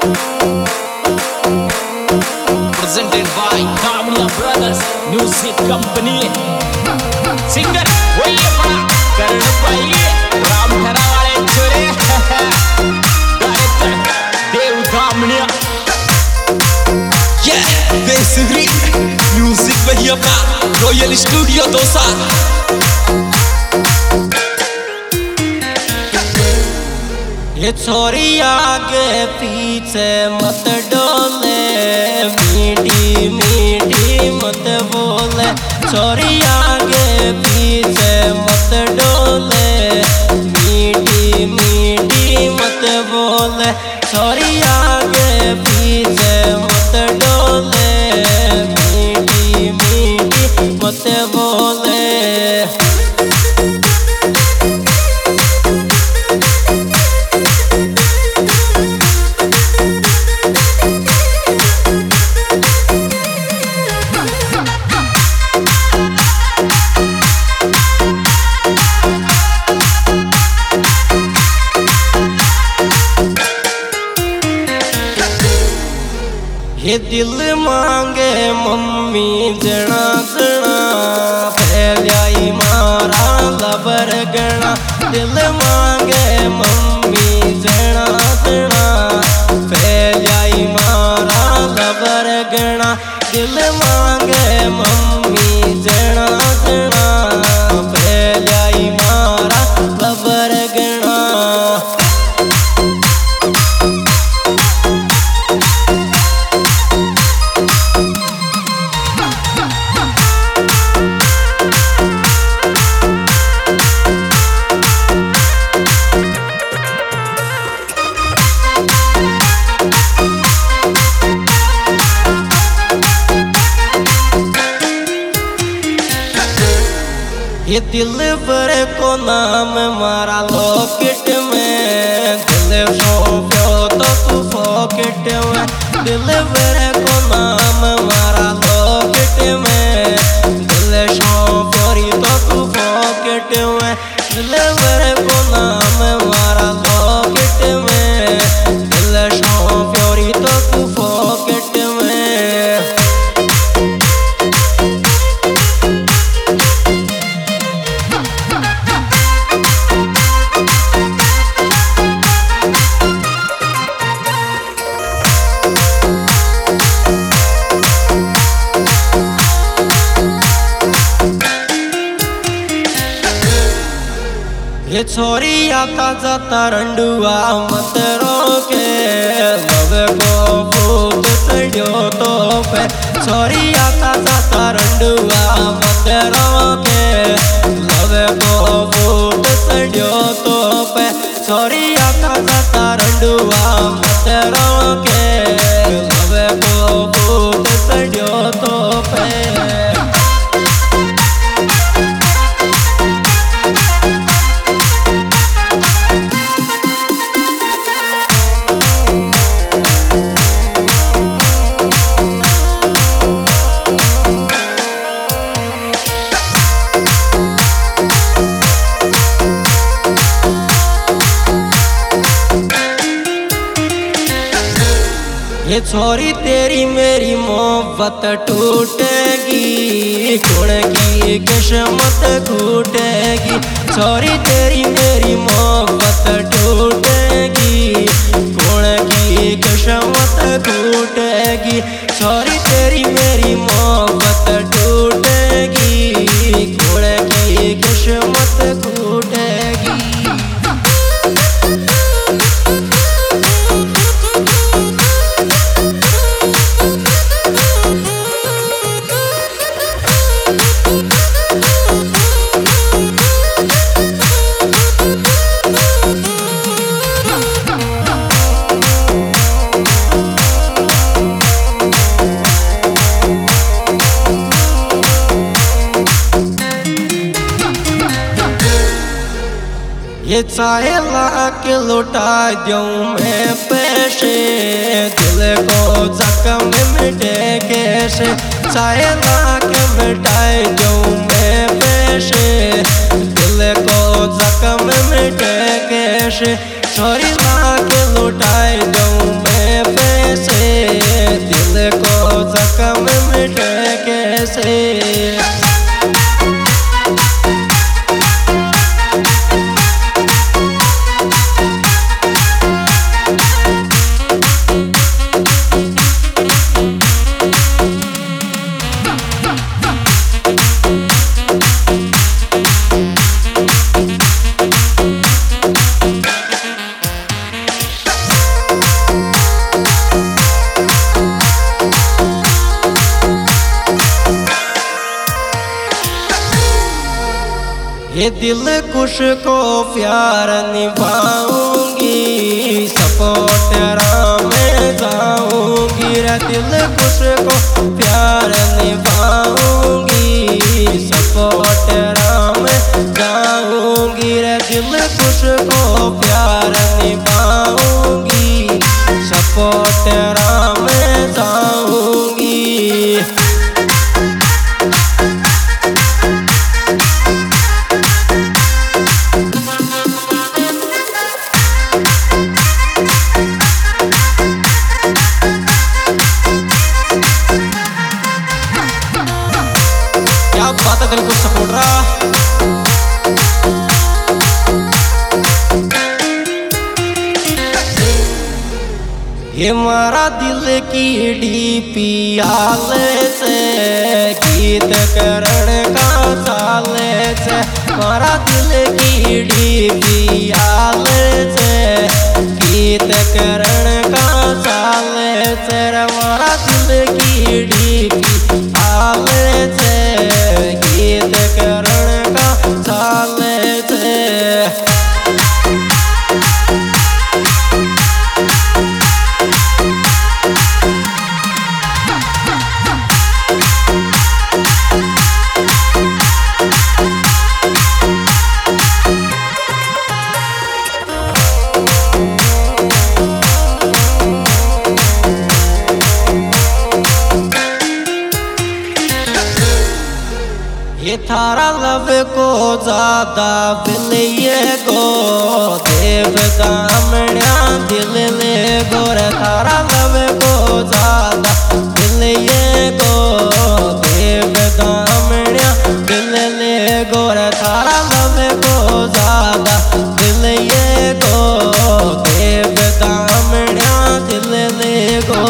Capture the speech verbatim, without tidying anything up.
Presented by Kamla Brothers Music Company. Singer वही अपना करण भाई राम ठहरा वाले छोरे गायक देव दामनिया। Yeah, basically music वही अपना रॉयल स्टूडियो दोसा। ये छोरी आगे पीछे मत डोले, मीठी मीठी मत बोले। छोरी आगे पीछे मत डोले, मीठी मीठी मत बोले। छोरी आगे पीछे मत डोले, मीठी मीठी मत बोले। ये दिल मांगे मम्मी जना जना, फैलाई मारा लबर गणा। दिल मांगे मम्मी जना जना, फैलाई मारा लबर गणा। दिल मांगे मम्मी जना जना, फैलाई मारा लबर गणा। ये दिल पर को नाम मारा लॉकेट में, दिल सौंपो तो तू पॉकेट में। दिल पर को नाम मारा लॉकेट में, दिल सौंपो तो तू पॉकेट में। दिल पर को नाम मारा लॉकेट में, दिल सौंपो तो तू पॉकेट में। ये छोरी आता जाता रंडुआ मत रोके, लव को भूत चढ़ो तो पे। छोरी आता जाता रंडुआ मत रोके, लव को भूत चढ़ो तो पे। छोरी आता जाता रंडुआ मत रोके, लव को भूत चढ़ो तो पे। ये छोरी तेरी मेरी मोहब्बत टूटेगी, गुण की किस्मत घूटेगी। छोरी तेरी मेरी मोहब्बत टूटेगी, गुण की किस्मत घूटेगी। छोरी तेरी मेरी मोहब्बत टूटेगी, गुण की किस्मत घूटेगी। ये चाहे लाख लुटा दूं मैं पैसे, दिल को जख्म मिटे कैसे। चाहे लाख मिटाए दूं मैं पैसे, दिल को जख्म मिटे कैसे। छोरी लाख लुटाए दूं मैं ये दिल कुश को प्यार निभाऊंगी, सपोर्ट राम में जाऊंगी रे। दिल कुश को प्यार निभाऊंगी, सपोर्ट राम में जाऊंगी रे। दिल कुश को प्यार निभाऊंगी, सपोर्ट राम में जाऊंगी। क्या बात है, दिल को सपोर्ट रहा। ये मारा दिल की डीपी आले से, गीत करण का साले से। मारा दिल की डीपी आले से, गीत करण का साले से। मारा दिल की डीपी आले से, गीत करण का साले से। ये थारा लब को ज्यादा बिलिए गो, देव दामण्या दिल ले गोर। थारा लब को ज्यादा बिलिए गो, देव दामण्या दिल ले गोर। थारा लब को ज्यादा बिलिए गो, देव दामण्या दिल ले गो।